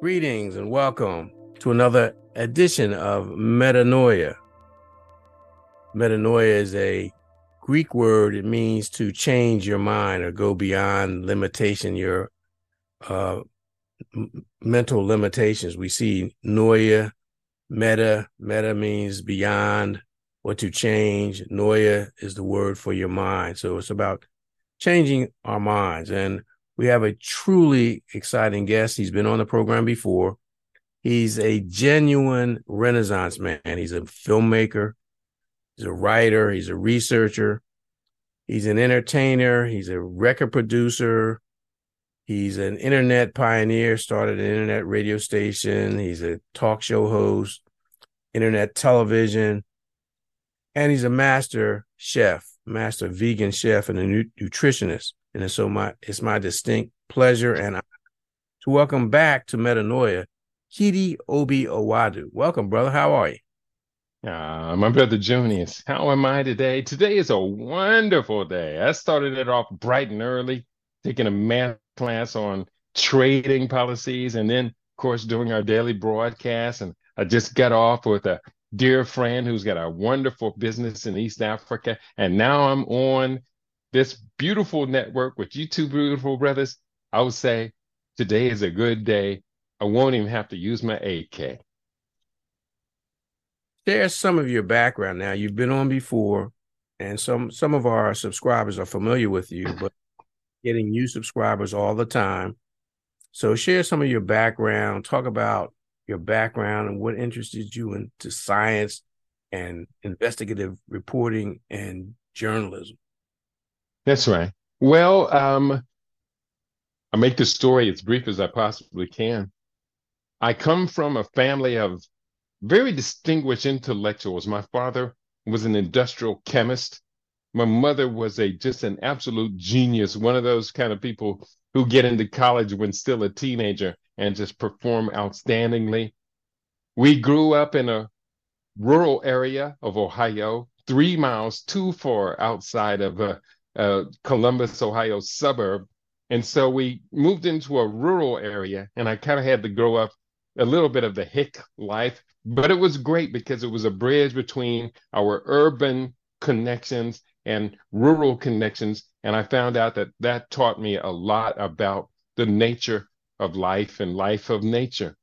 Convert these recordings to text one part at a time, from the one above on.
Greetings and welcome to another edition of Metanoia. Metanoia is a Greek word. It means to change your mind or go beyond limitation, your mental limitations. We see noia, meta. Meta means beyond or to change. Noia is the word for your mind. So it's about changing our minds. And we have a truly exciting guest. He's been on the program before. He's a genuine Renaissance man. He's a filmmaker. He's a writer. He's a researcher. He's an entertainer. He's a record producer. He's an internet pioneer, started an internet radio station. He's a talk show host, internet television, and he's a master chef, master vegan chef, and a nutritionist. And it's my distinct pleasure and to welcome back to Metanoia, Chidi Obi Owadu. Welcome, brother. How are you? My brother Junius, how am I today? Today is a wonderful day. I started it off bright and early, taking a math class on trading policies, and then, of course, doing our daily broadcast. And I just got off with a dear friend who's got a wonderful business in East Africa. And now I'm on this beautiful network with you two beautiful brothers. I would say today is a good day. I won't even have to use my AK. Share some of your background now. You've been on before, and some of our subscribers are familiar with you, but getting new subscribers all the time. So share some of your background. Talk about your background and what interested you into science and investigative reporting and journalism. That's right. Well, I make the story as brief as I possibly can. I come from a family of very distinguished intellectuals. My father was an industrial chemist. My mother was just an absolute genius, one of those kind of people who get into college when still a teenager and just perform outstandingly. We grew up in a rural area of Ohio, 3 miles too far outside of Columbus, Ohio suburb. And so we moved into a rural area, and I kind of had to grow up a little bit of the hick life, but it was great because it was a bridge between our urban connections and rural connections. And I found out that that taught me a lot about the nature of life and life of nature.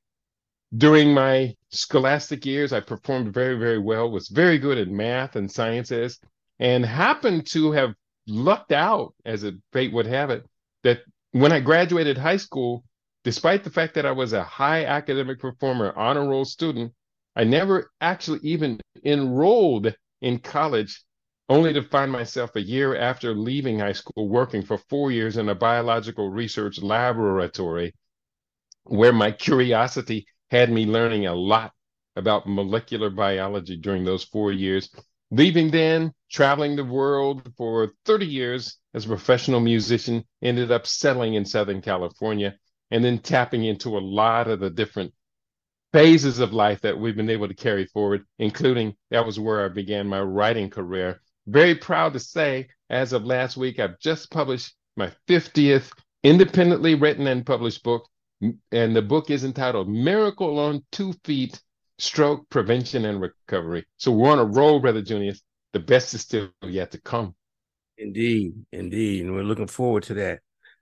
During my scholastic years, I performed very, very well, was very good at math and sciences, and happened to have lucked out, as fate would have it, that when I graduated high school, despite the fact that I was a high academic performer, honor roll student, I never actually even enrolled in college, only to find myself a year after leaving high school working for 4 years in a biological research laboratory, where my curiosity had me learning a lot about molecular biology during those 4 years. Leaving then, traveling the world for 30 years as a professional musician, ended up settling in Southern California, and then tapping into a lot of the different phases of life that we've been able to carry forward, including that was where I began my writing career. Very proud to say, as of last week, I've just published my 50th independently written and published book, and the book is entitled Miracle on 2 Feet, Stroke Prevention and Recovery. So we're on a roll, Brother Junius. The best is still yet to come. Indeed, indeed. And we're looking forward to that.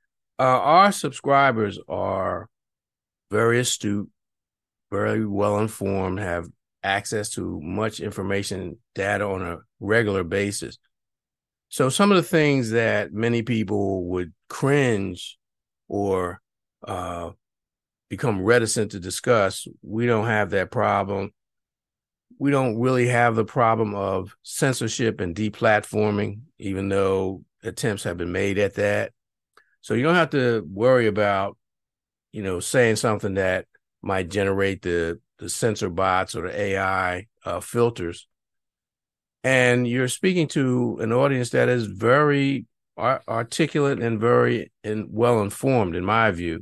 Our subscribers are very astute, very well informed, have access to much information, data on a regular basis. So some of the things that many people would cringe or become reticent to discuss, we don't have that problem. We don't really have the problem of censorship and deplatforming, even though attempts have been made at that. So you don't have to worry about, saying something that might generate the censor bots or the AI filters. And you're speaking to an audience that is very articulate and very well informed, in my view.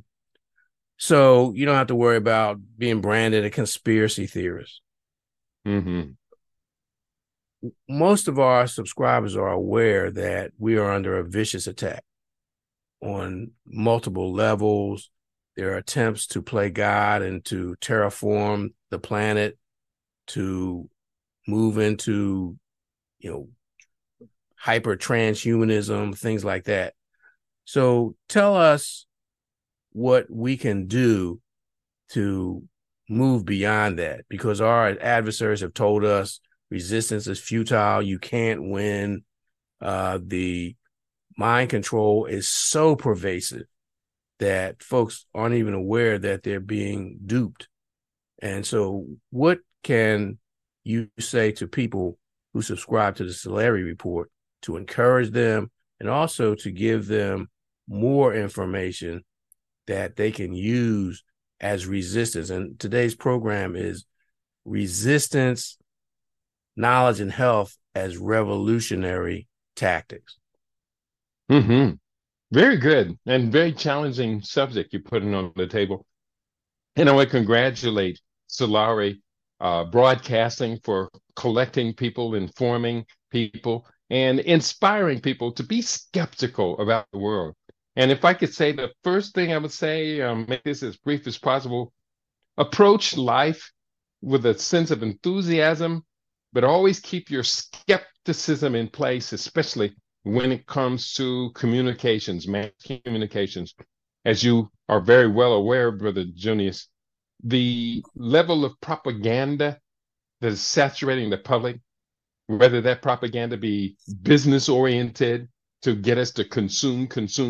So you don't have to worry about being branded a conspiracy theorist. Mm-hmm. Most of our subscribers are aware that we are under a vicious attack on multiple levels. There are attempts to play God and to terraform the planet, to move into, you know, hyper transhumanism, things like that. So tell us what we can do to move beyond that, because our adversaries have told us resistance is futile. You can't win. The mind control is so pervasive that folks aren't even aware that they're being duped. And so what can you say to people who subscribe to the Solari Report to encourage them and also to give them more information that they can use as resistance? And today's program is Resistance, Knowledge, and Health as Revolutionary Tactics. Mm-hmm. Very good and very challenging subject you're putting on the table. And I want to congratulate Solari Broadcasting for collecting people, informing people, and inspiring people to be skeptical about the world. And if I could say the first thing I would say, make this as brief as possible, approach life with a sense of enthusiasm, but always keep your skepticism in place, especially when it comes to communications, mass communications. As you are very well aware, Brother Junius, the level of propaganda that is saturating the public, whether that propaganda be business oriented to get us to consume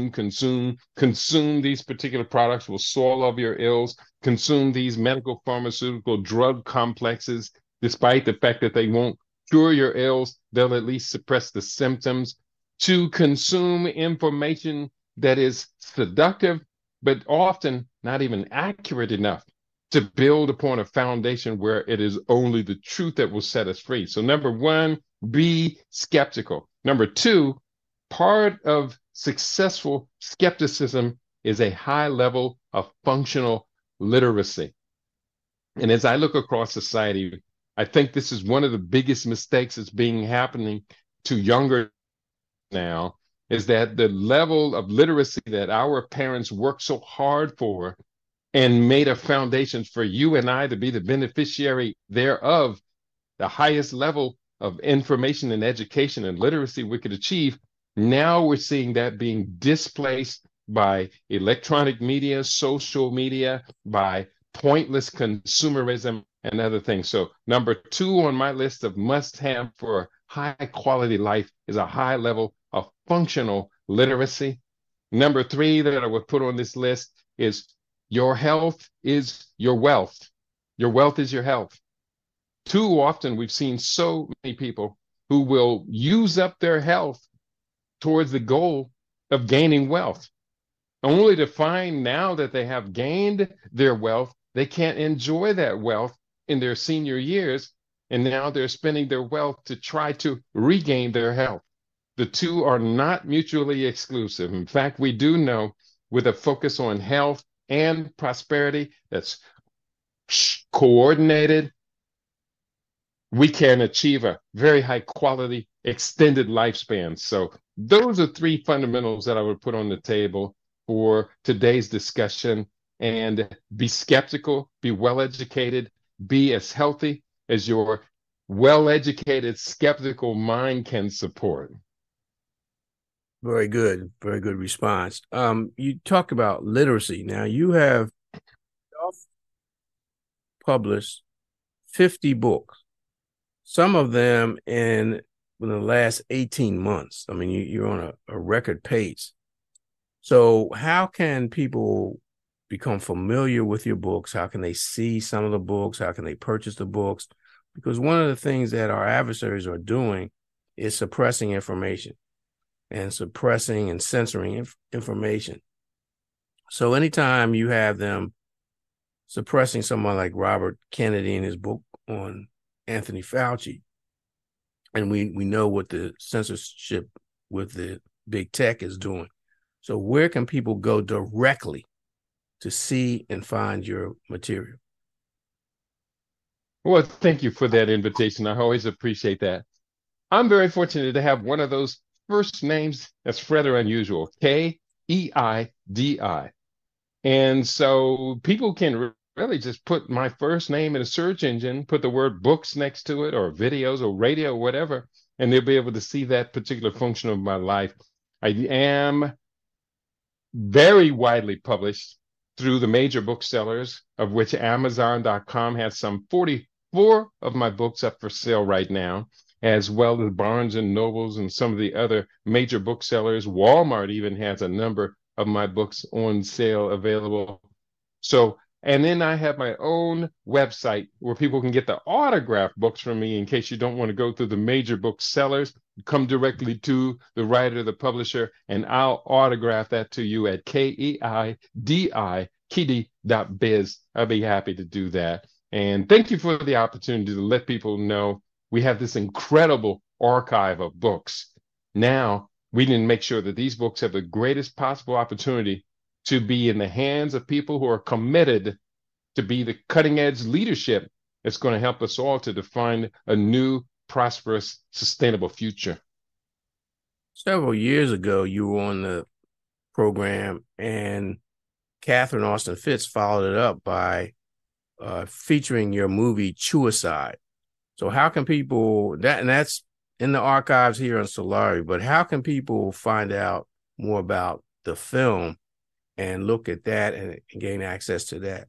these particular products will solve all of your ills, consume these medical pharmaceutical drug complexes, despite the fact that they won't cure your ills, they'll at least suppress the symptoms, to consume information that is seductive, but often not even accurate enough to build upon a foundation where it is only the truth that will set us free. So number one, be skeptical. Number two, part of successful skepticism is a high level of functional literacy. And as I look across society, I think this is one of the biggest mistakes that's happening to younger now, is that the level of literacy that our parents worked so hard for and made a foundation for you and I to be the beneficiary thereof, the highest level of information and education and literacy we could achieve. Now we're seeing that being displaced by electronic media, social media, by pointless consumerism and other things. So number two on my list of must-have for a high quality life is a high level of functional literacy. Number three that I would put on this list is your health is your wealth. Your wealth is your health. Too often we've seen so many people who will use up their health towards the goal of gaining wealth, only to find now that they have gained their wealth, they can't enjoy that wealth in their senior years, and now they're spending their wealth to try to regain their health. The two are not mutually exclusive. In fact, we do know with a focus on health and prosperity that's coordinated, we can achieve a very high quality extended lifespan. So those are three fundamentals that I would put on the table for today's discussion. And be skeptical, be well educated, be as healthy as your well educated, skeptical mind can support. Very good response. You talk about literacy. Now you have published 50 books, some of them in the last 18 months. I mean, you're on a record pace. So how can people become familiar with your books? How can they see some of the books? How can they purchase the books? Because one of the things that our adversaries are doing is suppressing information and suppressing and censoring information. So anytime you have them suppressing someone like Robert Kennedy in his book on Anthony Fauci, and we know what the censorship with the big tech is doing. So where can people go directly to see and find your material? Well, thank you for that invitation. I always appreciate that. I'm very fortunate to have one of those first names that's rather unusual, Keidi. And so people can really just put my first name in a search engine, put the word books next to it, or videos, or radio, or whatever, and they'll be able to see that particular function of my life. I am very widely published through the major booksellers, of which Amazon.com has some 44 of my books up for sale right now, as well as Barnes and Nobles and some of the other major booksellers. Walmart even has a number of my books on sale available. So, and then I have my own website where people can get the autographed books from me in case you don't want to go through the major booksellers. Come directly to the writer, the publisher, and I'll autograph that to you at keidi.biz. I'll be happy to do that. And thank you for the opportunity to let people know we have this incredible archive of books. Now, we need to make sure that these books have the greatest possible opportunity to be in the hands of people who are committed to be the cutting edge leadership that's going to help us all to define a new, prosperous, sustainable future. Several years ago, you were on the program, and Catherine Austin Fitts followed it up by featuring your movie Chewicide. So how can people, that's in the archives here on Solari, but how can people find out more about the film and look at that and gain access to that?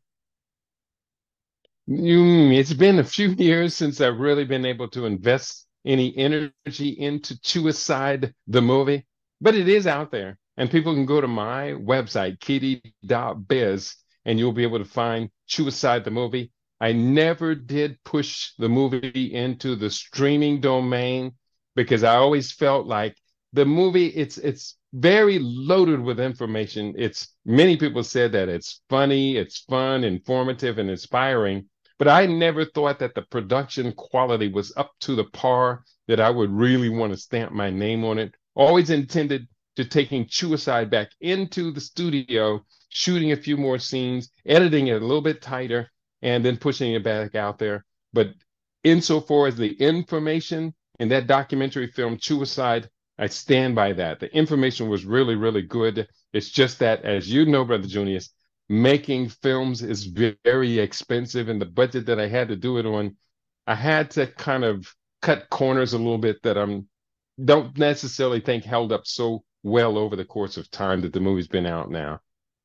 It's been a few years since I've really been able to invest any energy into Chewicide, the movie, but it is out there. And people can go to my website, keidi.biz, and you'll be able to find Chewicide, the movie. I never did push the movie into the streaming domain because I always felt like the movie, it's very loaded with information. Many people said that it's funny, it's fun, informative, and inspiring. But I never thought that the production quality was up to the par that I would really want to stamp my name on it. Always intended to taking Chewicide back into the studio, shooting a few more scenes, editing it a little bit tighter, and then pushing it back out there. But insofar as the information in that documentary film, Chewicide, I stand by that. The information was really, really good. It's just that, as you know, Brother Junius, making films is very expensive, and the budget that I had to do it on, I had to kind of cut corners a little bit that I don't necessarily think held up so well over the course of time that the movie's been out now.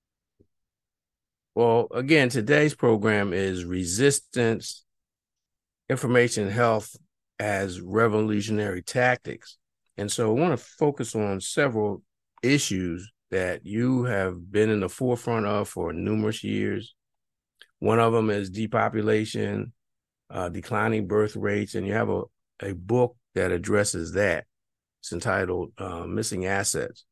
Well, again, today's program is Resistance, Information Health as Revolutionary Tactics. And so I want to focus on several issues that you have been in the forefront of for numerous years. One of them is depopulation, declining birth rates, and you have a book that addresses that. It's entitled Missing Assets.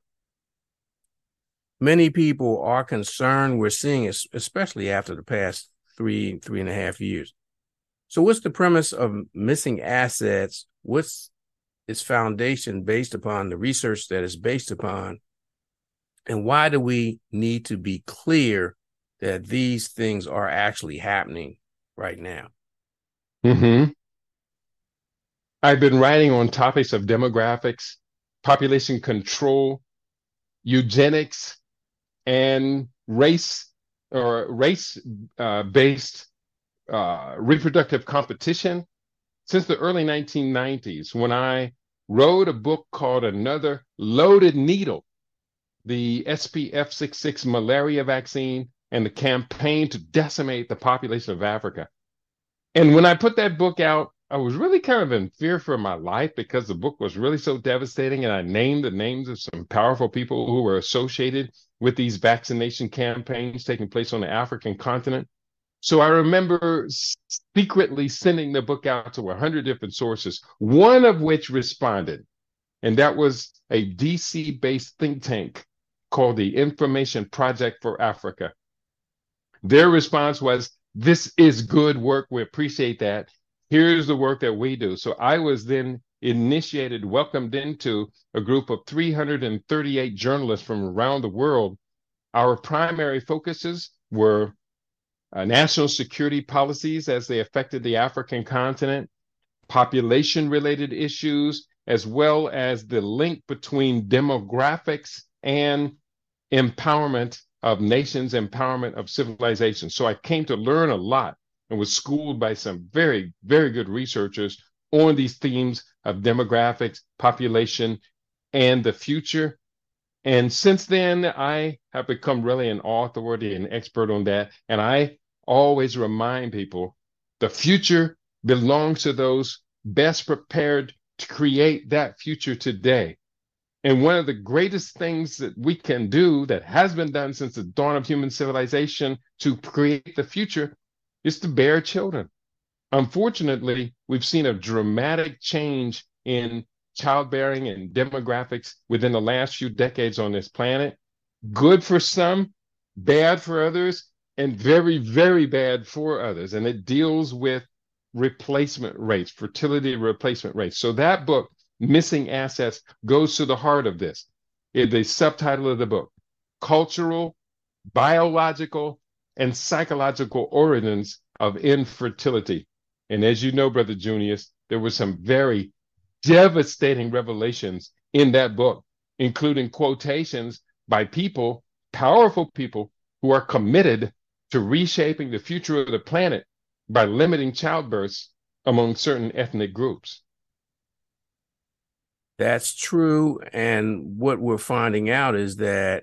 Many people are concerned. We're seeing it, especially after the past 3.5 years. So what's the premise of Missing Assets? What's its foundation based upon, the research that it's based upon? And why do we need to be clear that these things are actually happening right now? Mm-hmm. I've been writing on topics of demographics, population control, eugenics, and race or race-based reproductive competition since the early 1990s, when I wrote a book called Another Loaded Needle, the SPF 66 malaria vaccine and the campaign to decimate the population of Africa. And when I put that book out, I was really kind of in fear for my life because the book was really so devastating. And I named the names of some powerful people who were associated with these vaccination campaigns taking place on the African continent. So I remember secretly sending the book out to 100 different sources, one of which responded. And that was a DC-based think tank called the Information Project for Africa. Their response was, "This is good work. We appreciate that. Here's the work that we do." So I was then welcomed into a group of 338 journalists from around the world. Our primary focuses were national security policies as they affected the African continent, population-related issues, as well as the link between demographics and empowerment of nations, empowerment of civilization. So I came to learn a lot and was schooled by some very, very good researchers on these themes of demographics, population, and the future. And since then, I have become really an authority and expert on that. And I always remind people the future belongs to those best prepared to create that future today. And one of the greatest things that we can do that has been done since the dawn of human civilization to create the future is to bear children. Unfortunately, we've seen a dramatic change in childbearing and demographics within the last few decades on this planet. Good for some, bad for others, and very, very bad for others. And it deals with replacement rates, fertility replacement rates. So that book, Missing Assets, goes to the heart of this. The subtitle of the book, Cultural, Biological, and Psychological Origins of Infertility. And as you know, Brother Junius, there were some very devastating revelations in that book, including quotations by people, powerful people, who are committed to reshaping the future of the planet by limiting childbirths among certain ethnic groups. That's true. And what we're finding out is that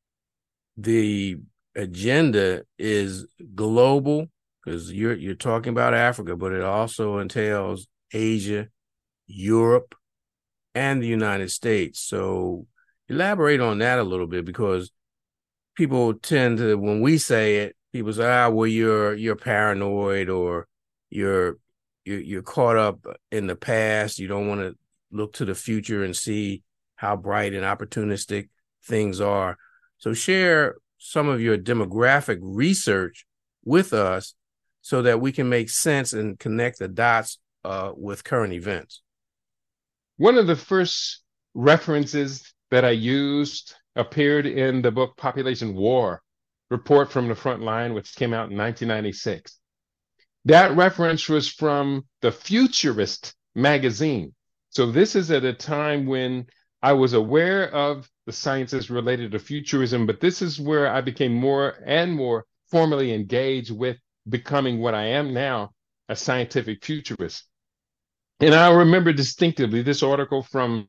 the agenda is global, because you're talking about Africa, but it also entails Asia, Europe, and the United States. So elaborate on that a little bit, because people tend to, when we say it, people say, well, you're paranoid, or you're caught up in the past. You don't want to look to the future and see how bright and opportunistic things are. So share some of your demographic research with us so that we can make sense and connect the dots with current events. One of the first references that I used appeared in the book Population War, Report from the Front Line, which came out in 1996. That reference was from the Futurist magazine. So this is at a time when I was aware of the sciences related to futurism, but this is where I became more and more formally engaged with becoming what I am now, a scientific futurist. And I remember distinctively this article from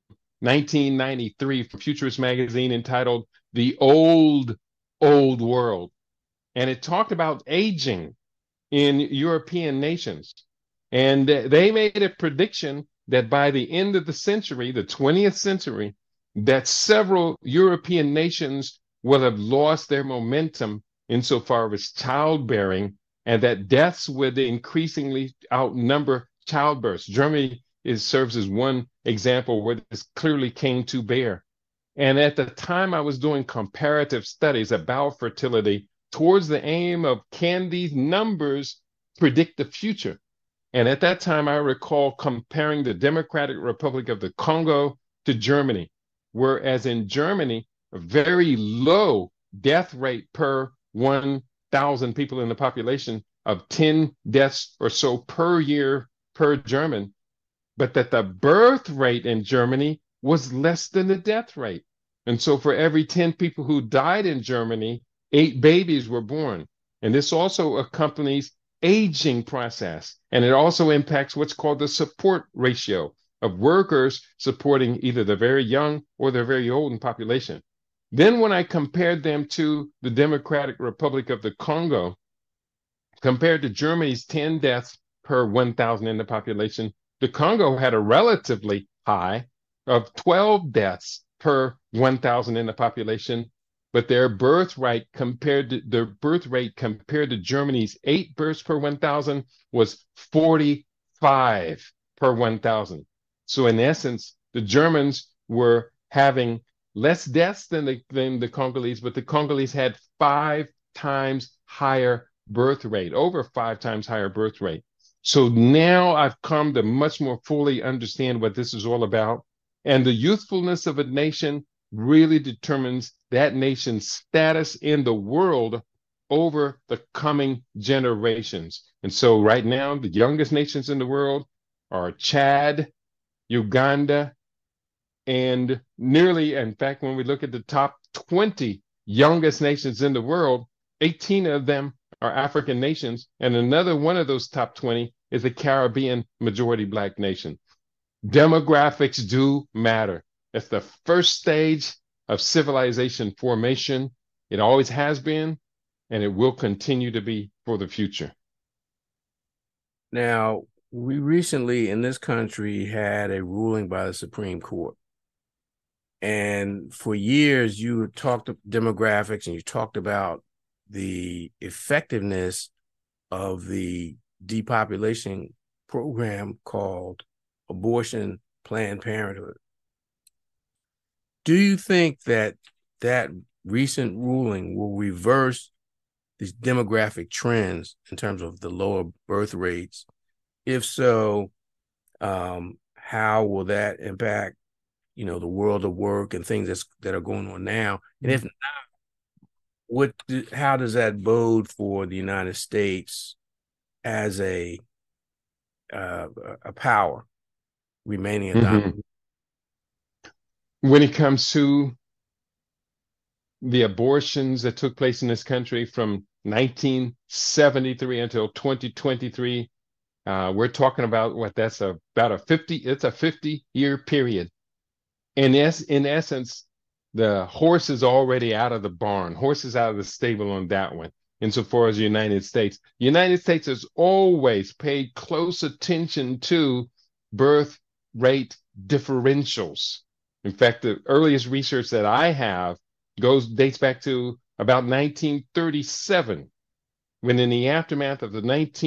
1993 from Futurist magazine entitled The Old World. And it talked about aging in European nations. And they made a prediction that by the end of the century, the 20th century, that several European nations will have lost their momentum insofar as childbearing, and that deaths would increasingly outnumber childbirths. Germany serves as one example where this clearly came to bear. And at the time, I was doing comparative studies about fertility towards the aim of, can these numbers predict the future? And at that time, I recall comparing the Democratic Republic of the Congo to Germany, whereas in Germany, a very low death rate per 1,000 people in the population of 10 deaths or so per year per German, but that the birth rate in Germany was less than the death rate. And so for every 10 people who died in Germany, 8 babies were born. And this also accompanies aging process. And it also impacts what's called the support ratio of workers supporting either the very young or the very old in population. Then when I compared them to the Democratic Republic of the Congo, compared to Germany's 10 deaths per 1,000 in the population, the Congo had a relatively high of 12 deaths per 1,000 in the population, but their birth rate compared to Germany's 8 births per 1,000 was 45 per 1,000. So in essence, the Germans were having less deaths than the Congolese, but the Congolese had 5 times higher birth rate, over 5 times higher birth rate. So now I've come to much more fully understand what this is all about. And the youthfulness of a nation really determines that nation's status in the world over the coming generations. And so right now, the youngest nations in the world are Chad, Uganda, and nearly, in fact, when we look at the top 20 youngest nations in the world, 18 of them are African nations, and another one of those top 20 is a Caribbean majority Black nation. Demographics do matter. It's the first stage of civilization formation. It always has been, and it will continue to be for the future. Now, we recently in this country had a ruling by the Supreme Court. And for years, you talked demographics and you talked about the effectiveness of the depopulation program called Abortion Planned Parenthood. Do you think that that recent ruling will reverse these demographic trends in terms of the lower birth rates? If so, how will that impact, the world of work and things that are going on now? And if not, how does that bode for the United States as a power remaining a dominant? When it comes to the abortions that took place in this country from 1973 until 2023, we're talking about it's a 50-year period. And in essence, the horse is already out of the barn, horse is out of the stable on that one. Insofar as the United States has always paid close attention to birth rate differentials. In fact, the earliest research that I have dates back to about 1937, when in the aftermath of the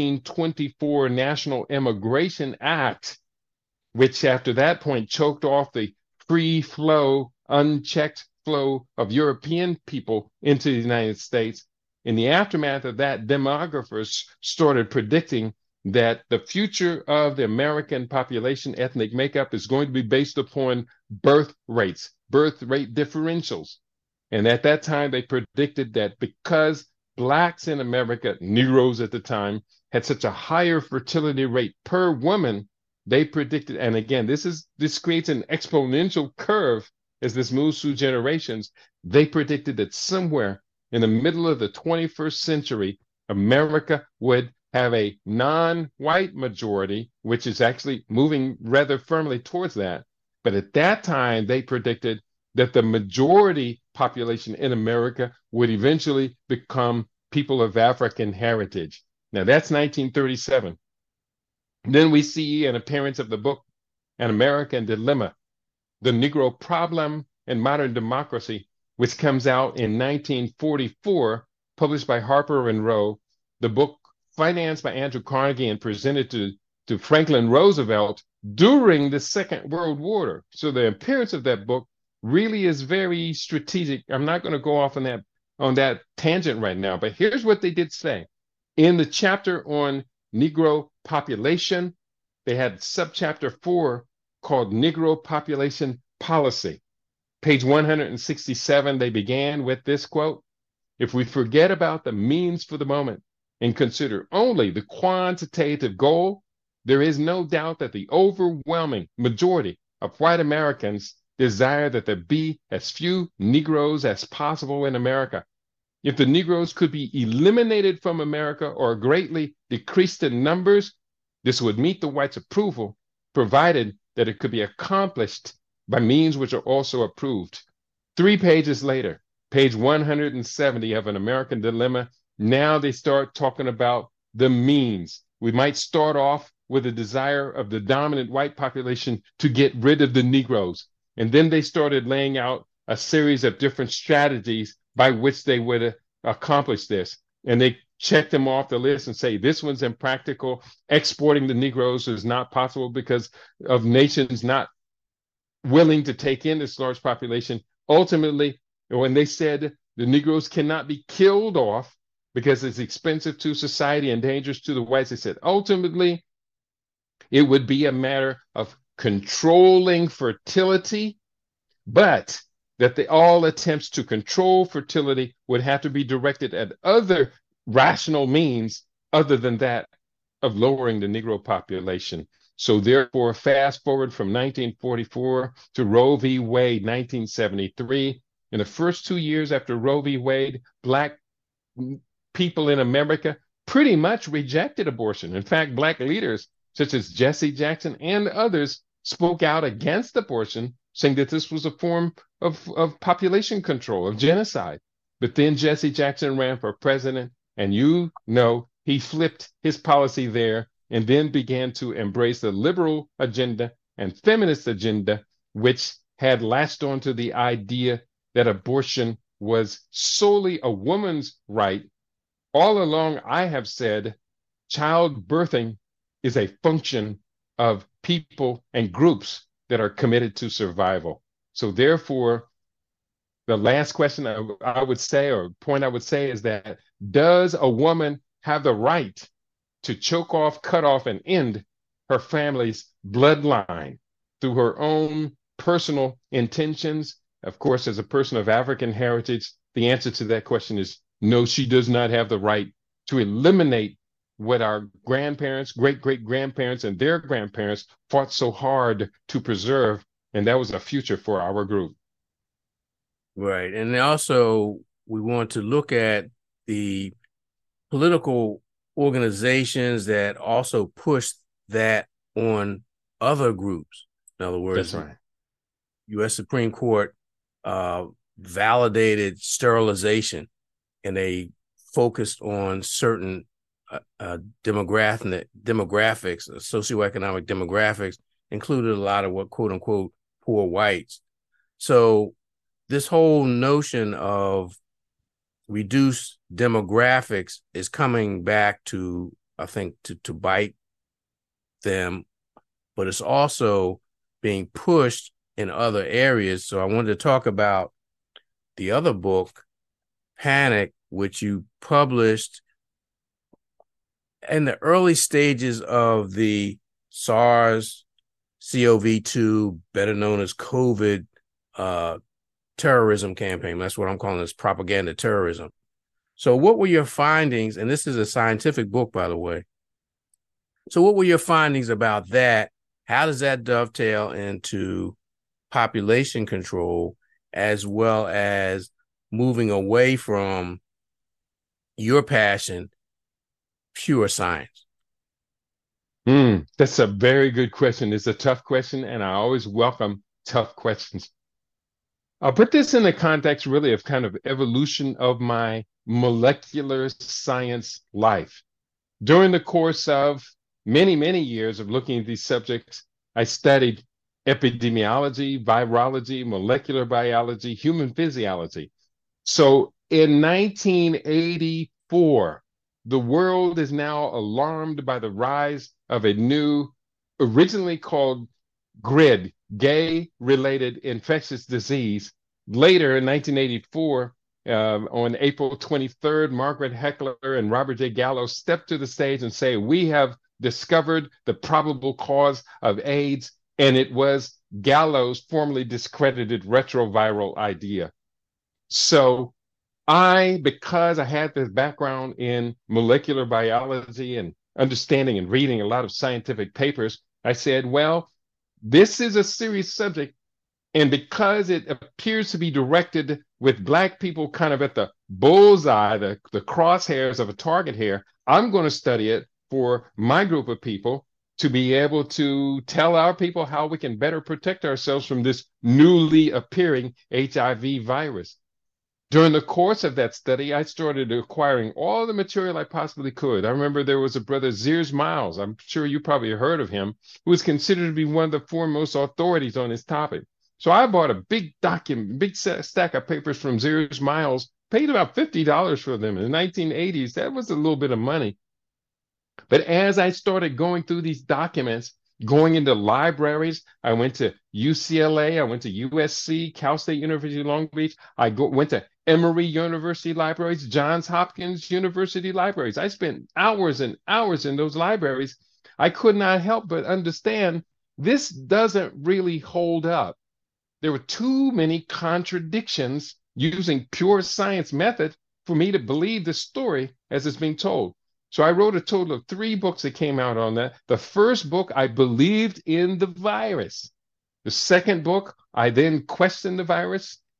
1924 National Immigration Act, which after that point choked off the free flow, unchecked flow of European people into the United States. In the aftermath of that, demographers started predicting that the future of the American population ethnic makeup is going to be based upon birth rate differentials. And at that time, they predicted that because Blacks in America, Negroes at the time, had such a higher fertility rate per woman, they predicted, and again, this creates an exponential curve as this moves through generations. They predicted that somewhere in the middle of the 21st century, America would have a non-white majority, which is actually moving rather firmly towards that. But at that time, they predicted that the majority population in America would eventually become people of African heritage. Now, that's 1937. Then we see an appearance of the book, An American Dilemma, The Negro Problem and Modern Democracy, which comes out in 1944, published by Harper and Row. The book financed by Andrew Carnegie and presented to Franklin Roosevelt during the Second World War. So the appearance of that book really is very strategic. I'm not going to go off on that tangent right now, but here's what they did say. In the chapter on Negro population, they had subchapter 4 called Negro Population Policy. Page 167, they began with this quote: "If we forget about the means for the moment and consider only the quantitative goal, there is no doubt that the overwhelming majority of white Americans desire that there be as few Negroes as possible in America. If the Negroes could be eliminated from America or greatly decreased in numbers, this would meet the whites' approval, provided that it could be accomplished by means which are also approved." 3 pages later, page 170 of An American Dilemma, now they start talking about the means. We might start off with a desire of the dominant white population to get rid of the Negroes. And then they started laying out a series of different strategies by which they would accomplish this. And they check them off the list and say, this one's impractical. Exporting the Negroes is not possible because of nations not willing to take in this large population. Ultimately, when they said the Negroes cannot be killed off because it's expensive to society and dangerous to the whites, they said, ultimately, it would be a matter of controlling fertility, but that all attempts to control fertility would have to be directed at other rational means other than that of lowering the Negro population. So therefore, fast forward from 1944 to Roe v. Wade, 1973, In the first 2 years after Roe v. Wade, Black people in America pretty much rejected abortion. In fact, Black leaders such as Jesse Jackson and others spoke out against abortion, saying that this was a form of population control, of genocide. But then Jesse Jackson ran for president, and he flipped his policy there and then began to embrace the liberal agenda and feminist agenda, which had latched onto the idea that abortion was solely a woman's right. All along, I have said childbirthing is a function of people and groups that are committed to survival. So therefore, the last question I would say, or point I would say, is that does a woman have the right to choke off, cut off, and end her family's bloodline through her own personal intentions? Of course, as a person of African heritage, the answer to that question is no, she does not have the right to eliminate what our grandparents, great-great-grandparents, and their grandparents fought so hard to preserve, and that was a future for our group. Right. And also, we want to look at the political organizations that also push that on other groups. In other words, that's right. U.S. Supreme Court validated sterilization, and they focused on certain demographics, socioeconomic demographics, included a lot of what quote unquote poor whites. So this whole notion of reduced demographics is coming back to, I think, to bite them, but it's also being pushed in other areas. So I wanted to talk about the other book, Panic, which you published in the early stages of the SARS-CoV-2, better known as COVID, terrorism campaign. That's what I'm calling this, propaganda terrorism. So what were your findings? And this is a scientific book, by the way. So what were your findings about that? How does that dovetail into population control, as well as moving away from your passion, pure science? That's a very good question. It's a tough question, and I always welcome tough questions. I'll put this in the context really of kind of evolution of my molecular science life. During the course of many, many years of looking at these subjects, I studied epidemiology, virology, molecular biology, human physiology. So in 1984, the world is now alarmed by the rise of a new, originally called GRID, gay-related infectious disease. Later in 1984, on April 23rd, Margaret Heckler and Robert J. Gallo stepped to the stage and say, we have discovered the probable cause of AIDS, and it was Gallo's formerly discredited retroviral idea. So because I had this background in molecular biology and understanding and reading a lot of scientific papers, I said, well, this is a serious subject. And because it appears to be directed with Black people kind of at the bullseye, the crosshairs of a target here, I'm going to study it for my group of people to be able to tell our people how we can better protect ourselves from this newly appearing HIV virus. During the course of that study, I started acquiring all the material I possibly could. I remember there was a brother, Zeers Miles, I'm sure you probably heard of him, who was considered to be one of the foremost authorities on this topic. So I bought a big stack of papers from Zeers Miles, paid about $50 for them. In the 1980s, that was a little bit of money. But as I started going through these documents, going into libraries, I went to UCLA, I went to USC, Cal State University, Long Beach. Went to Emory University libraries, Johns Hopkins University libraries. I spent hours and hours in those libraries. I could not help but understand this doesn't really hold up. There were too many contradictions using pure science method for me to believe the story as it's being told. So I wrote a total of 3 books that came out on that. The first book, I believed in the virus. The second book, I then questioned the virus.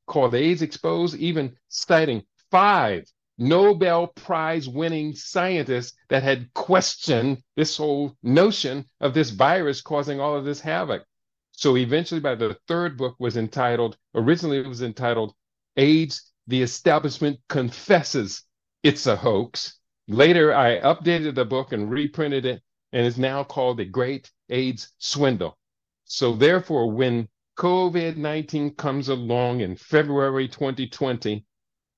called AIDS Exposed, even citing 5 Nobel Prize winning scientists that had questioned this whole notion of this virus causing all of this havoc. So eventually, by the third book originally it was entitled AIDS, the Establishment Confesses It's a Hoax. Later, I updated the book and reprinted it, and it's now called The Great AIDS Swindle. So therefore, when COVID-19 comes along in February 2020,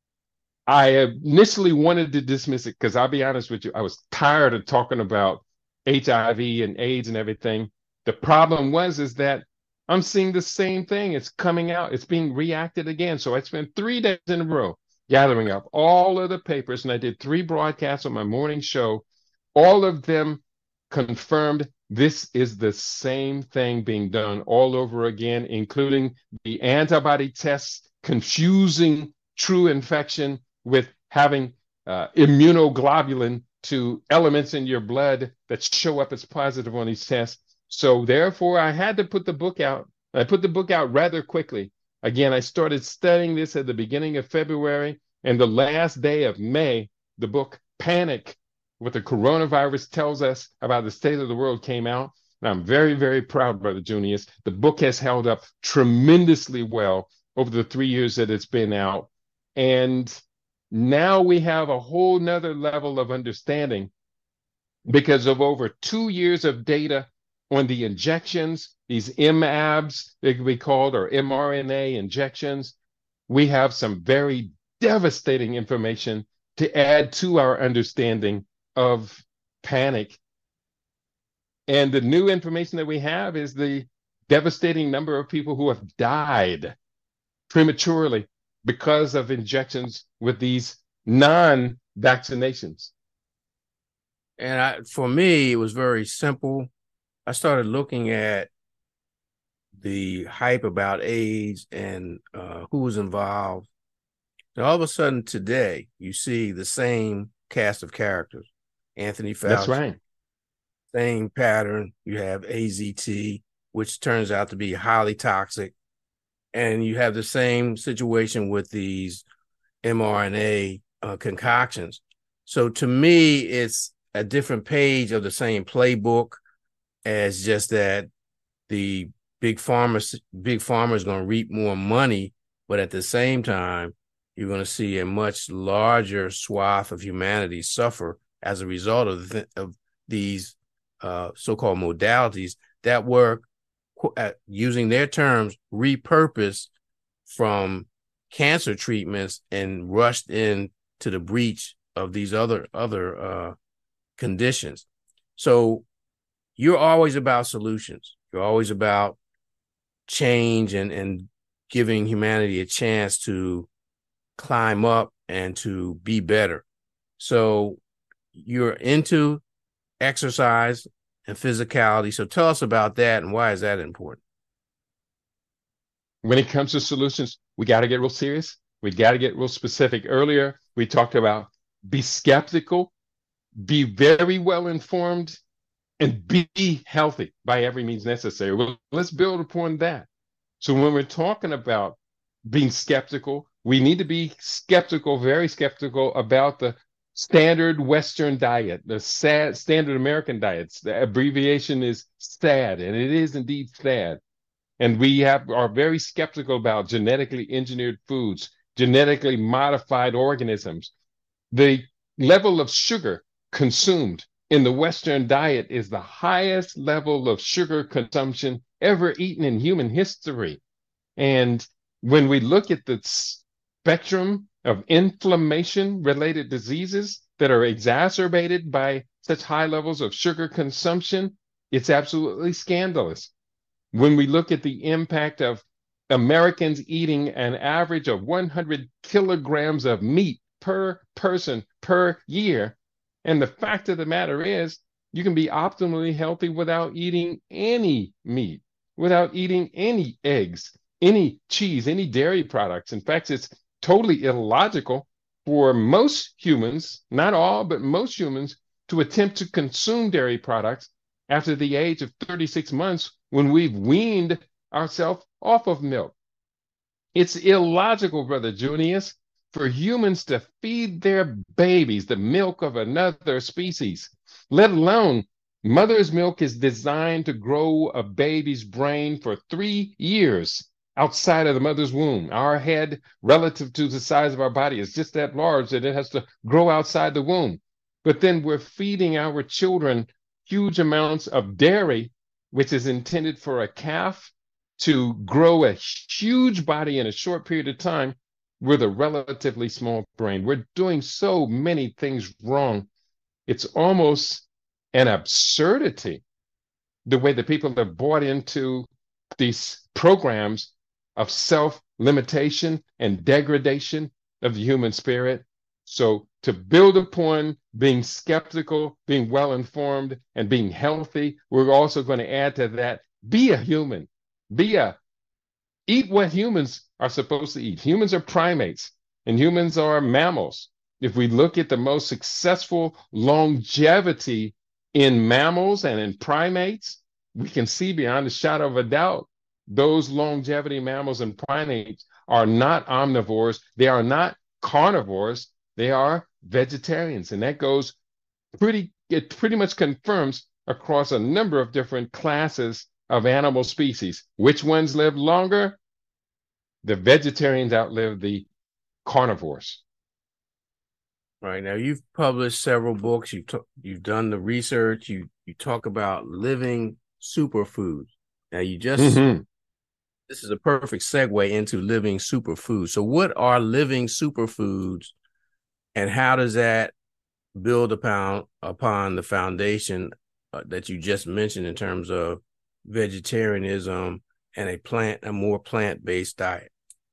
I initially wanted to dismiss it because I'll be honest with you, I was tired of talking about HIV and AIDS and everything. The problem is that I'm seeing the same thing. It's coming out. It's being reacted again. So I spent 3 days in a row gathering up all of the papers, and I did 3 broadcasts on my morning show. All of them confirmed this is the same thing being done all over again, including the antibody tests confusing true infection with having immunoglobulin to elements in your blood that show up as positive on these tests. So therefore, I had to put the book out. I put the book out rather quickly. Again, I started studying this at the beginning of February, and the last day of May, the book Panic, What the Coronavirus Tells Us About the State of the World came out. And I'm very, very proud, Brother Junius. The book has held up tremendously well over the 3 years that it's been out. And now we have a whole nother level of understanding because of over 2 years of data on the injections, these MABs, they could be called, or mRNA injections. We have some very devastating information to add to our understanding of panic. And the new information that we have is the devastating number of people who have died prematurely because of injections with these non-vaccinations. And for me, it was very simple. I started looking at the hype about AIDS and who was involved. And all of a sudden today, you see the same cast of characters. Anthony Fauci. That's right. Same pattern. You have AZT, which turns out to be highly toxic. And you have the same situation with these mRNA concoctions. So to me, it's a different page of the same playbook, as just that the big pharma is going to reap more money, but at the same time, you're going to see a much larger swath of humanity suffer as a result of these so-called modalities that were, using their terms, repurposed from cancer treatments and rushed into the breach of these other conditions. So you're always about solutions. You're always about change and giving humanity a chance to climb up and to be better. So you're into exercise and physicality. So tell us about that, and why is that important? When it comes to solutions, we got to get real serious. We got to get real specific. Earlier, we talked about be skeptical, be very well informed, and be healthy by every means necessary. Well, let's build upon that. So when we're talking about being skeptical, we need to be skeptical, very skeptical about the standard Western diet, the standard American diets. The abbreviation is SAD, and it is indeed SAD. And we are very skeptical about genetically engineered foods, genetically modified organisms. The level of sugar consumed in the Western diet is the highest level of sugar consumption ever eaten in human history. And when we look at the spectrum of inflammation-related diseases that are exacerbated by such high levels of sugar consumption, it's absolutely scandalous. When we look at the impact of Americans eating an average of 100 kilograms of meat per person per year, and the fact of the matter is, you can be optimally healthy without eating any meat, without eating any eggs, any cheese, any dairy products. In fact, it's totally illogical for most humans, not all, but most humans, to attempt to consume dairy products after the age of 36 months when we've weaned ourselves off of milk. It's illogical, Brother Junius, for humans to feed their babies the milk of another species, let alone mother's milk is designed to grow a baby's brain for 3 years outside of the mother's womb. Our head, relative to the size of our body, is just that large that it has to grow outside the womb. But then we're feeding our children huge amounts of dairy, which is intended for a calf to grow a huge body in a short period of time with a relatively small brain. We're doing so many things wrong. It's almost an absurdity the way that people have bought into these programs of self-limitation and degradation of the human spirit. So to build upon being skeptical, being well-informed, and being healthy, we're also going to add to that, be a human. Eat what humans are supposed to eat. Humans are primates and humans are mammals. If we look at the most successful longevity in mammals and in primates, we can see beyond a shadow of a doubt, those longevity mammals and primates are not omnivores. They are not carnivores. They are vegetarians. And that goes it pretty much confirms across a number of different classes of animal species. Which ones live longer? The vegetarians outlive the carnivores. Right. Now you've published several books. You've done the research. You talk about living superfoods. Now this is a perfect segue into living superfoods. So what are living superfoods, and how does that build upon the foundation that you just mentioned in terms of vegetarianism and a more plant-based diet?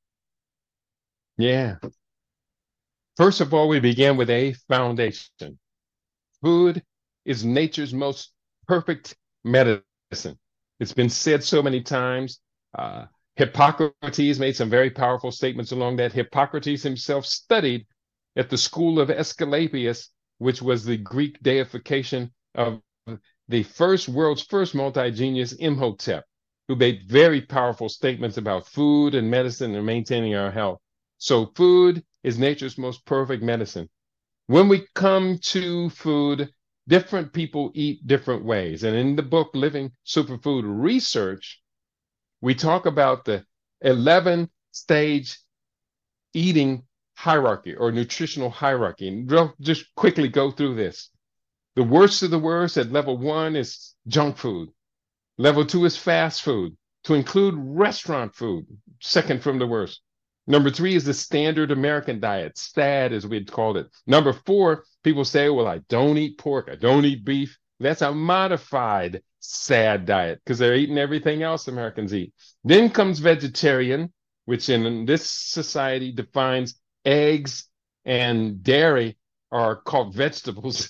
Yeah. First of all, we begin with a foundation. Food is nature's most perfect medicine. It's been said so many times. Hippocrates made some very powerful statements along that. Hippocrates himself studied at the school of Asclepius, which was the Greek deification of the world's first multi-genius, Imhotep, who made very powerful statements about food and medicine and maintaining our health. So food is nature's most perfect medicine. When we come to food, different people eat different ways. And in the book, Living Superfood Research, we talk about the 11-stage eating hierarchy or nutritional hierarchy. And we'll just quickly go through this. The worst of the worst at level 1 is junk food. Level 2 is fast food, to include restaurant food, second from the worst. Number 3 is the standard American diet, SAD as we'd called it. Number 4, people say, well, I don't eat pork, I don't eat beef. That's a modified SAD diet because they're eating everything else Americans eat. Then comes vegetarian, which in this society defines eggs and dairy are called vegetables.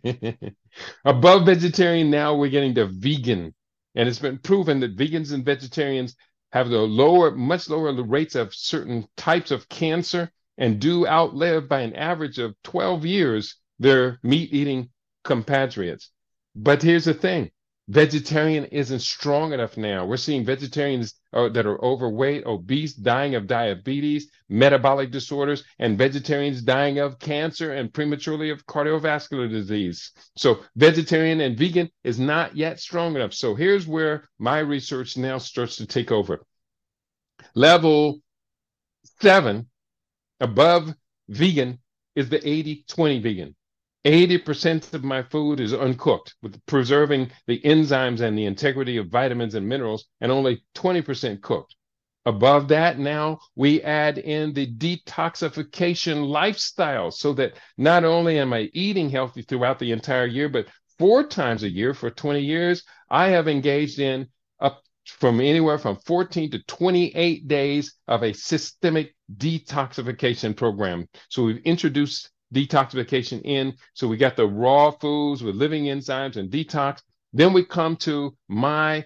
Above vegetarian, now we're getting to vegan. And it's been proven that vegans and vegetarians have much lower rates of certain types of cancer and do outlive by an average of 12 years their meat-eating compatriots. But here's the thing. Vegetarian isn't strong enough now. We're seeing vegetarians that are overweight, obese, dying of diabetes, metabolic disorders, and vegetarians dying of cancer and prematurely of cardiovascular disease. So vegetarian and vegan is not yet strong enough. So here's where my research now starts to take over. Level 7, above vegan, is the 80-20 vegan. 80% of my food is uncooked, with preserving the enzymes and the integrity of vitamins and minerals, and only 20% cooked. Above that, now we add in the detoxification lifestyle so that not only am I eating healthy throughout the entire year, but 4 times a year for 20 years, I have engaged in up from anywhere from 14 to 28 days of a systemic detoxification program. So we've introduced detoxification in. So we got the raw foods with living enzymes and detox. Then we come to my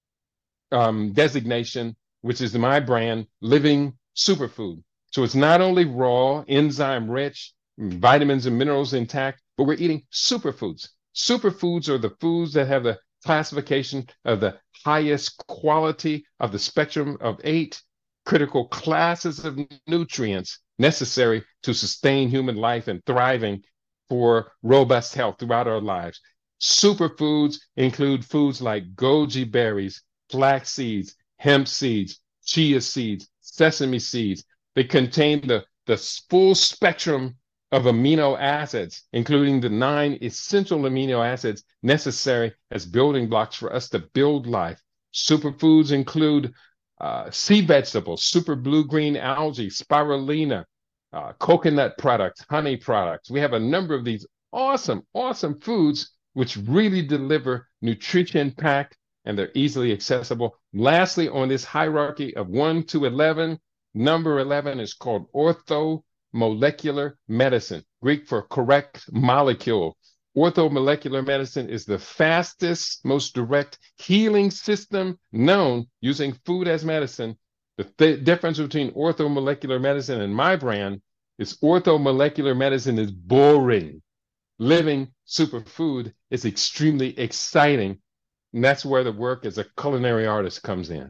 designation, which is my brand, Living Superfood. So it's not only raw, enzyme rich, vitamins and minerals intact, but we're eating superfoods. Superfoods are the foods that have the classification of the highest quality of the spectrum of 8. critical classes of nutrients necessary to sustain human life and thriving for robust health throughout our lives. Superfoods include foods like goji berries, flax seeds, hemp seeds, chia seeds, sesame seeds. They contain the full spectrum of amino acids, including the 9 essential amino acids necessary as building blocks for us to build life. Superfoods include sea vegetables, super blue-green algae, spirulina, coconut products, honey products. We have a number of these awesome, awesome foods which really deliver nutrition packed and they're easily accessible. Lastly, on this hierarchy of 1 to 11, number 11 is called orthomolecular medicine, Greek for correct molecule. Orthomolecular medicine is the fastest, most direct healing system known using food as medicine. The difference between orthomolecular medicine and my brand is orthomolecular medicine is boring. Living superfood is extremely exciting. And that's where the work as a culinary artist comes in.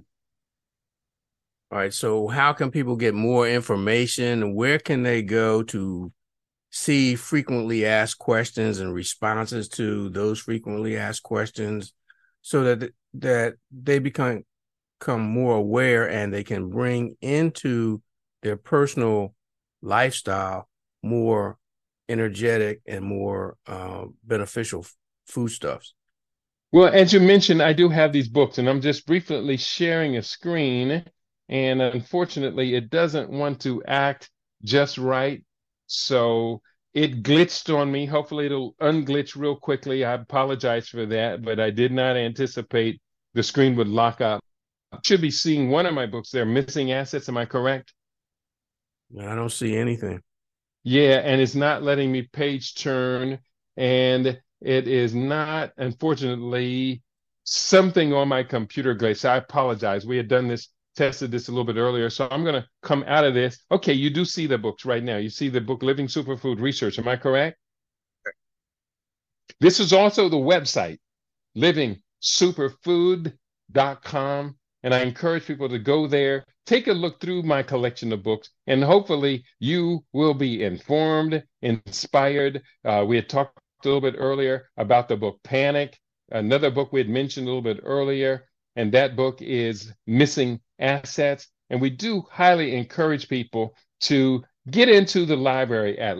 All right. So how can people get more information? Where can they go to see frequently asked questions and responses to those frequently asked questions so that they become more aware and they can bring into their personal lifestyle more energetic and more beneficial foodstuffs? Well, as you mentioned, I do have these books, and I'm just briefly sharing a screen. And unfortunately, it doesn't want to act just right. So it glitched on me. Hopefully, it'll unglitch real quickly. I apologize for that, but I did not anticipate the screen would lock up. I should be seeing one of my books there, Missing Assets. Am I correct? I don't see anything. Yeah, and it's not letting me page turn. And it is not, unfortunately, something on my computer glitch. So I apologize. We had tested this a little bit earlier. So I'm going to come out of this. Okay, you do see the books right now. You see the book Living Superfood Research. Am I correct? This is also the website, livingsuperfood.com. And I encourage people to go there, take a look through my collection of books, and hopefully you will be informed, inspired. We had talked a little bit earlier about the book Panic, another book we had mentioned a little bit earlier, and that book is Missing Assets. And we do highly encourage people to get into the library at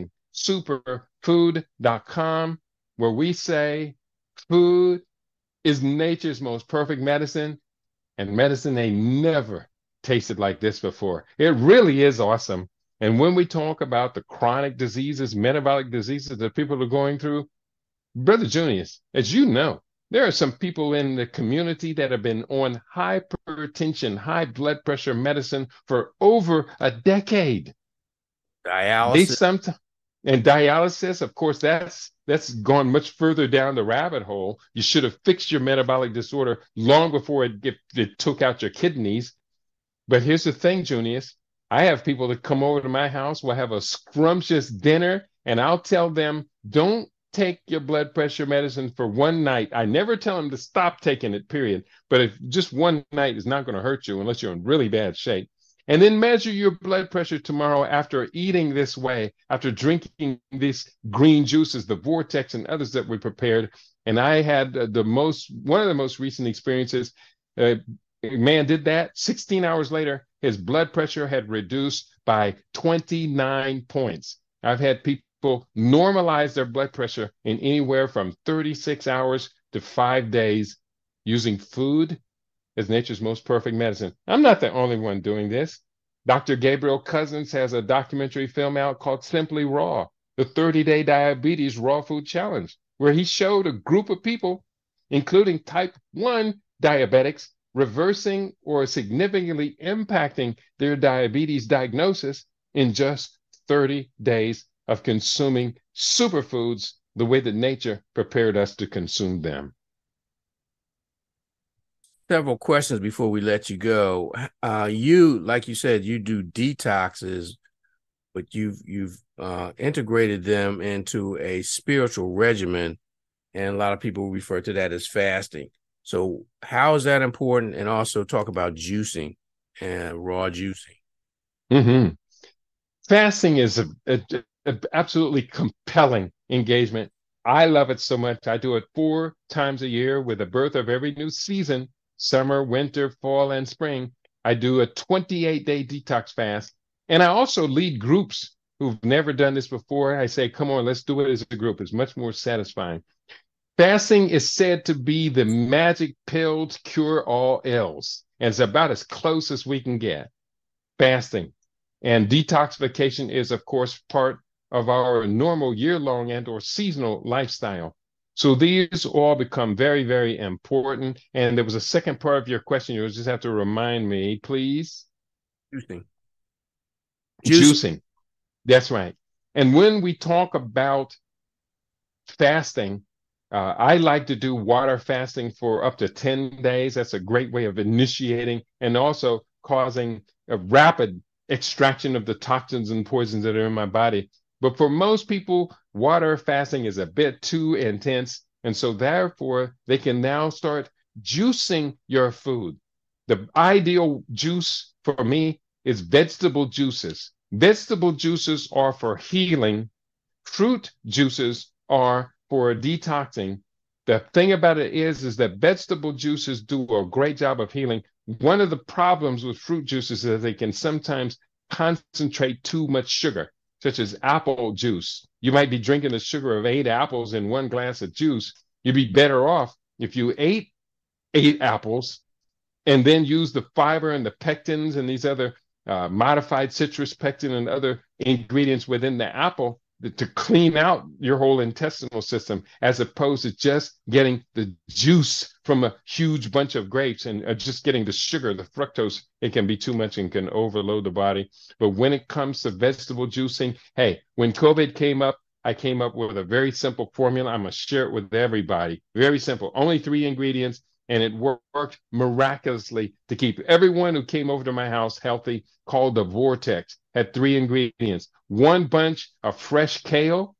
livingsuperfood.com, where we say food is nature's most perfect medicine, and medicine they never tasted like this before. It really is awesome. And when we talk about the chronic diseases, metabolic diseases that people are going through, Brother Junius, as you know, there are some people in the community that have been on hypertension, high blood pressure medicine for over a decade. Dialysis. And dialysis, of course, that's gone much further down the rabbit hole. You should have fixed your metabolic disorder long before it took out your kidneys. But here's the thing, Junius. I have people that come over to my house. We'll have a scrumptious dinner, and I'll tell them, don't take your blood pressure medicine for one night. I never tell them to stop taking it, period. But if just one night is not going to hurt you unless you're in really bad shape. And then measure your blood pressure tomorrow after eating this way, after drinking these green juices, the Vortex and others that we prepared. And I had one of the most recent experiences. A man did that. 16 hours later, his blood pressure had reduced by 29 points. I've had people normalize their blood pressure in anywhere from 36 hours to 5 days using food as nature's most perfect medicine. I'm not the only one doing this. Dr. Gabriel Cousins has a documentary film out called Simply Raw, the 30-day diabetes raw food challenge, where he showed a group of people, including type 1 diabetics, reversing or significantly impacting their diabetes diagnosis in just 30 days of consuming superfoods the way that nature prepared us to consume them. Several questions before we let you go. You, like you said, you do detoxes, but you've integrated them into a spiritual regimen, and a lot of people refer to that as fasting. So how is that important? And also talk about juicing and raw juicing. Mm-hmm. Fasting is a absolutely compelling engagement. I love it so much. I do it 4 times a year with the birth of every new season, summer, winter, fall, and spring. I do a 28-day detox fast. And I also lead groups who've never done this before. I say, come on, let's do it as a group. It's much more satisfying. Fasting is said to be the magic pill to cure all ills, and it's about as close as we can get. Fasting and detoxification is, of course, part of our normal year-long and or seasonal lifestyle. So these all become very, very important. And there was a second part of your question. You'll just have to remind me, please. Juicing. Juicing. That's right. And when we talk about fasting, I like to do water fasting for up to 10 days. That's a great way of initiating and also causing a rapid extraction of the toxins and poisons that are in my body. But for most people, water fasting is a bit too intense. And so therefore, they can now start juicing your food. The ideal juice for me is vegetable juices. Vegetable juices are for healing. Fruit juices are for detoxing. The thing about it is that vegetable juices do a great job of healing. One of the problems with fruit juices is that they can sometimes concentrate too much sugar, such as apple juice. You might be drinking the sugar of 8 apples in 1 glass of juice. You'd be better off if you ate 8 apples and then use the fiber and the pectins and these other modified citrus pectin and other ingredients within the apple to clean out your whole intestinal system, as opposed to just getting the juice from a huge bunch of grapes and just getting the sugar, the fructose. It can be too much and can overload the body. But when it comes to vegetable juicing, hey, when COVID came up, I came up with a very simple formula. I'm going to share it with everybody. Very simple. Only 3 ingredients. And it worked miraculously to keep everyone who came over to my house healthy, called the Vortex. Had 3 ingredients: 1 bunch of fresh kale,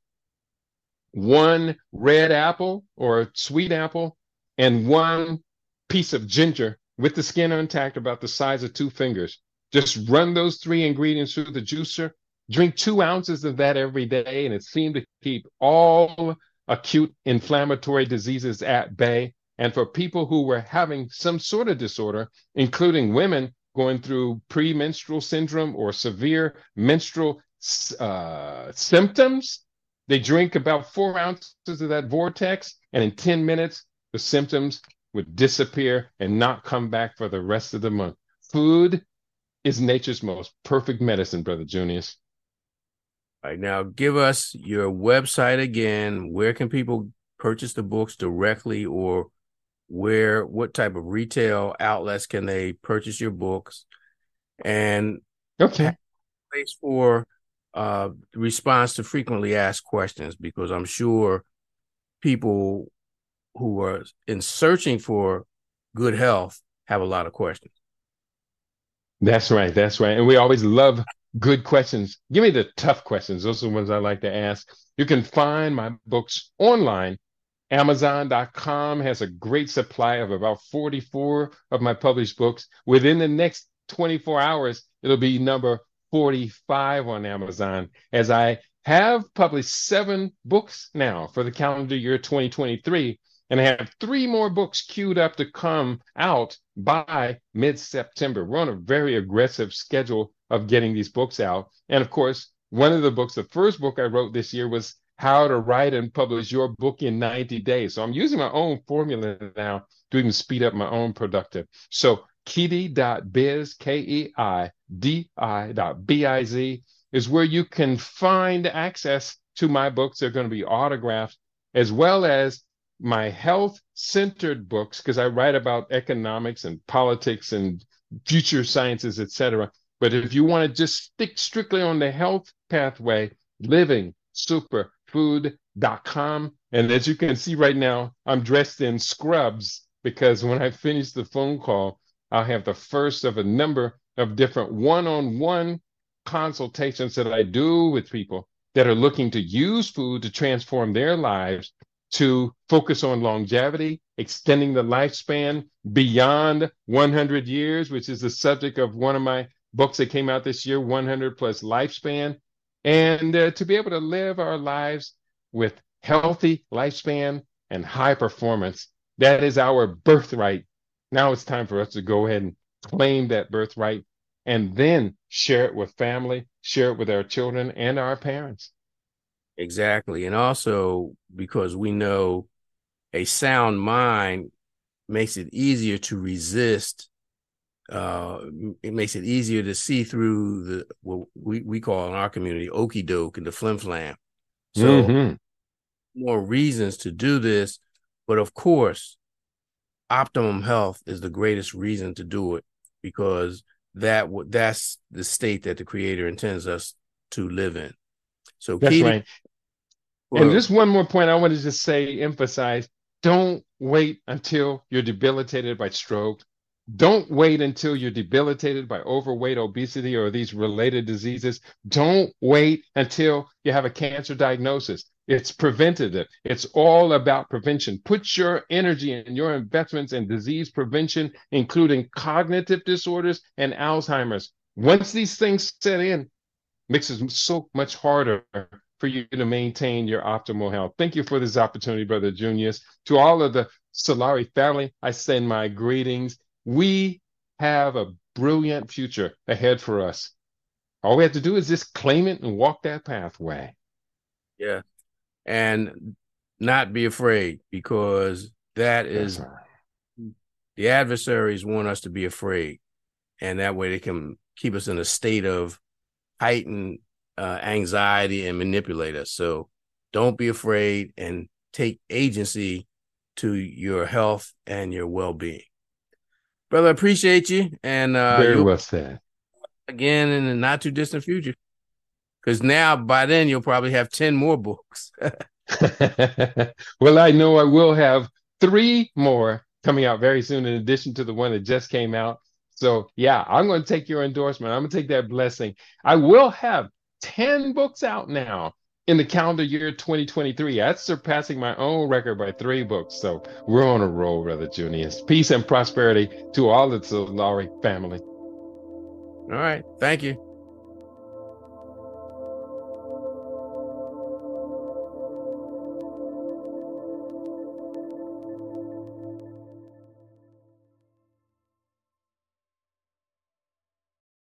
1 red apple or sweet apple, and 1 piece of ginger with the skin intact, about the size of 2 fingers. Just run those 3 ingredients through the juicer. Drink 2 ounces of that every day, and it seemed to keep all acute inflammatory diseases at bay. And for people who were having some sort of disorder, including women going through premenstrual syndrome or severe menstrual symptoms, they drink about 4 ounces of that Vortex, and in 10 minutes, the symptoms would disappear and not come back for the rest of the month. Food is nature's most perfect medicine, Brother Junius. All right, now give us your website again. Where can people purchase the books directly, or what type of retail outlets can they purchase your books? And place for response to frequently asked questions, because I'm sure people who are in searching for good health have a lot of questions. That's right. That's right. And we always love good questions. Give me the tough questions. Those are the ones I like to ask. You can find my books online. Amazon.com has a great supply of about 44 of my published books. Within the next 24 hours, it'll be number 45 on Amazon, as I have published 7 books now for the calendar year 2023. And I have 3 more books queued up to come out by mid-September. We're on a very aggressive schedule of getting these books out. And of course, one of the books, the first book I wrote this year, was How to Write and Publish Your Book in 90 Days. So I'm using my own formula now to even speed up my own productive. So Keidi.biz, Keidi.biz, is where you can find access to my books. They're going to be autographed, as well as my health-centered books, because I write about economics and politics and future sciences, etc. But if you want to just stick strictly on the health pathway, livingsuperfood.com. And as you can see right now, I'm dressed in scrubs, because when I finish the phone call, I'll have the first of a number of different one-on-one consultations that I do with people that are looking to use food to transform their lives to focus on longevity, extending the lifespan beyond 100 years, which is the subject of one of my books that came out this year, 100 plus lifespan, and to be able to live our lives with healthy lifespan and high performance. That is our birthright. Now it's time for us to go ahead and claim that birthright and then share it with family, share it with our children and our parents. Exactly. And also because we know a sound mind makes it easier to resist. It makes it easier to see through the what we call in our community okey doke and the flim flam. So more reasons to do this, but of course, optimum health is the greatest reason to do it because that's the state that the Creator intends us to live in. So, That's Keating, right. And just one more point I want to just say, emphasize, don't wait until you're debilitated by stroke. Don't wait until you're debilitated by overweight, obesity, or these related diseases. Don't wait until you have a cancer diagnosis. It's preventative. It's all about prevention. Put your energy and your investments in disease prevention, including cognitive disorders and Alzheimer's. Once these things set in, makes it so much harder for you to maintain your optimal health. Thank you for this opportunity, Brother Junius. To all of the Solari family, I send my greetings. We have a brilliant future ahead for us. All we have to do is just claim it and walk that pathway. Yeah. And not be afraid because that is right. The adversaries want us to be afraid. And that way they can keep us in a state of heightened anxiety and manipulate us. So don't be afraid and take agency to your health and your well-being. Brother, I appreciate you. And very well said. Again in the not too distant future. Because now by then you'll probably have 10 more books. Well, I know I will have 3 more coming out very soon in addition to the one that just came out. So yeah, I'm going to take your endorsement. I'm going to take that blessing. I will have 10 books out now in the calendar year 2023. That's surpassing my own record by 3 books. So we're on a roll, Brother Junius. Peace and prosperity to all of the Solari family. All right. Thank you.